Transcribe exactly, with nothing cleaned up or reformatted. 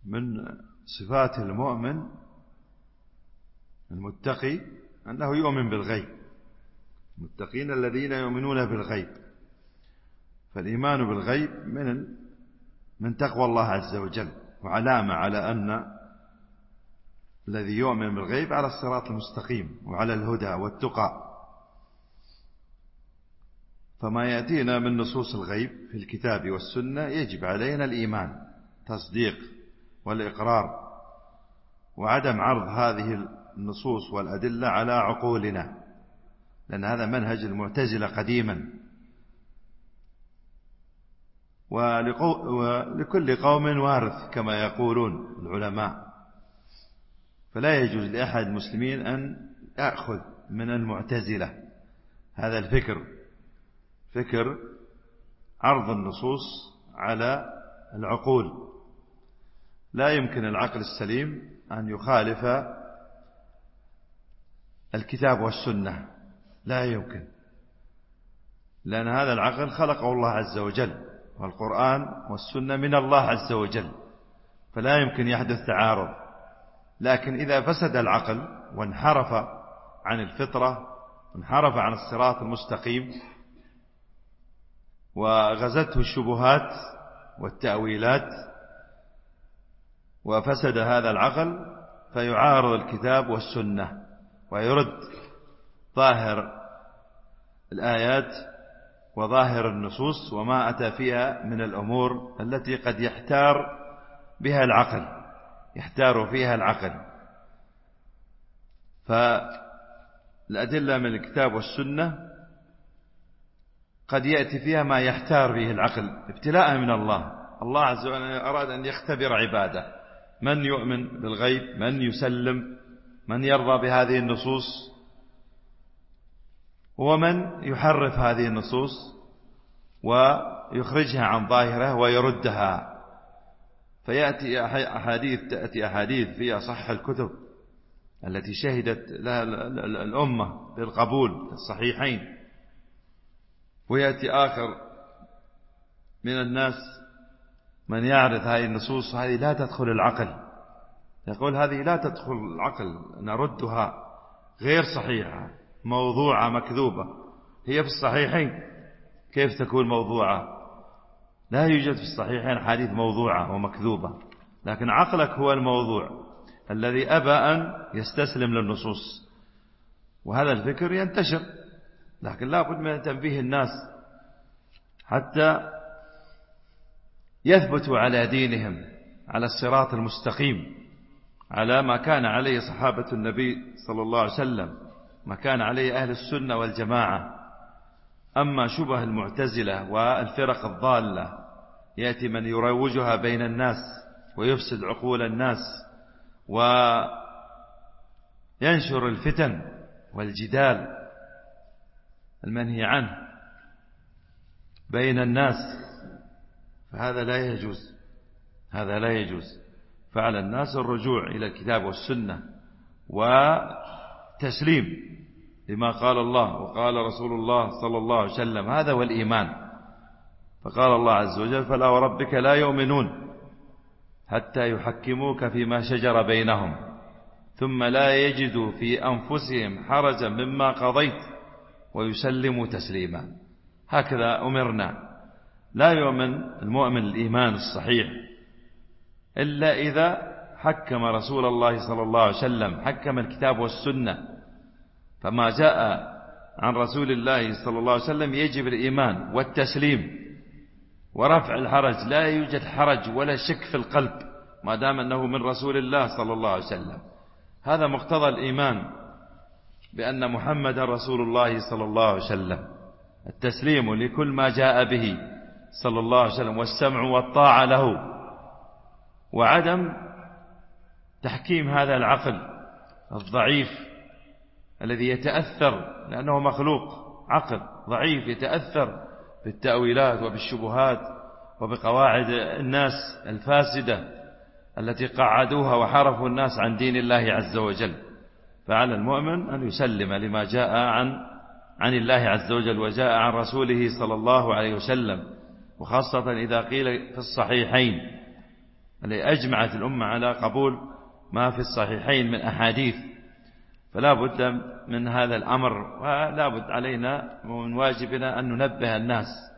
من صفات المؤمن المتقي أنه يؤمن بالغيب، المتقين الذين يؤمنون بالغيب. فالإيمان بالغيب من من تقوى الله عز وجل، وعلامة على أن الذي يؤمن بالغيب على الصراط المستقيم وعلى الهدى والتقى. فما يأتينا من نصوص الغيب في الكتاب والسنة يجب علينا الإيمان، تصديق والإقرار، وعدم عرض هذه النصوص والأدلة على عقولنا، لأن هذا منهج المعتزلة قديما. ولكل قوم وارث كما يقولون العلماء، فلا يجوز لأحد المسلمين أن يأخذ من المعتزلة هذا الفكر، فكر عرض النصوص على العقول. لا يمكن العقل السليم أن يخالف الكتاب والسنة، لا يمكن، لأن هذا العقل خلقه الله عز وجل، والقرآن والسنة من الله عز وجل، فلا يمكن يحدث تعارض. لكن إذا فسد العقل وانحرف عن الفطرة، انحرف عن الصراط المستقيم، وغزته الشبهات والتأويلات، وفسد هذا العقل، فيعارض الكتاب والسنة ويرد ظاهر الآيات وظاهر النصوص وما أتى فيها من الأمور التي قد يحتار بها العقل، يحتار فيها العقل. فالأدلة من الكتاب والسنة قد يأتي فيها ما يحتار به العقل ابتلاء من الله. الله عز وجل أراد أن يختبر عباده، من يؤمن بالغيب، من يسلم، من يرضى بهذه النصوص، ومن يحرف هذه النصوص ويخرجها عن ظاهرها ويردها. فيأتي أحاديث، تأتي أحاديث في أصح الكتب التي شهدت لها الأمة بالقبول، الصحيحين، ويأتي آخر من الناس من يعرض هذه النصوص، هذه لا تدخل العقل، يقول هذه لا تدخل العقل، نردها، غير صحيحة، موضوعة، مكذوبة، هي في الصحيحين، كيف تكون موضوعة؟ لا يوجد في الصحيحين حديث موضوعة ومكذوبة، لكن عقلك هو الموضوع الذي أبى أن يستسلم للنصوص. وهذا الفكر ينتشر، لكن لا بد من تنبيه الناس حتى يثبتوا على دينهم، على الصراط المستقيم، على ما كان عليه صحابة النبي صلى الله عليه وسلم، ما كان عليه أهل السنة والجماعة. أما شبه المعتزلة والفرق الضالة يأتي من يروجها بين الناس ويفسد عقول الناس وينشر الفتن والجدال المنهي عنه بين الناس، فهذا لا يجوز، هذا لا يجوز. فعلى الناس الرجوع إلى الكتاب والسنة وتسليم لما قال الله وقال رسول الله صلى الله عليه وسلم، هذا هو الإيمان. فقال الله عز وجل: فلا وربك لا يؤمنون حتى يحكموك فيما شجر بينهم ثم لا يجدوا في أنفسهم حرجا مما قضيت ويسلموا تسليما. هكذا أمرنا. لا يؤمن المؤمن الإيمان الصحيح إلا إذا حكم رسول الله صلى الله عليه وسلم، حكم الكتاب والسنة، فما جاء عن رسول الله صلى الله عليه وسلم يجب الإيمان والتسليم ورفع الحرج. لا يوجد حرج ولا شك في القلب ما دام أنه من رسول الله صلى الله عليه وسلم. هذا مقتضى الإيمان بأن محمد رسول الله صلى الله عليه وسلم، التسليم لكل ما جاء به صلى الله عليه وسلم، والسمع والطاعة له، وعدم تحكيم هذا العقل الضعيف الذي يتأثر، لأنه مخلوق عقل ضعيف يتأثر بالتأويلات وبالشبهات وبقواعد الناس الفاسدة التي قعدوها وحرفوا الناس عن دين الله عز وجل. فعلى المؤمن أن يسلم لما جاء عن عن الله عز وجل وجاء عن رسوله صلى الله عليه وسلم، وخاصة إذا قيل في الصحيحين التي أجمعت الأمة على قبول ما في الصحيحين من أحاديث، فلا بد من هذا الأمر، ولا بد علينا ومن واجبنا أن ننبه الناس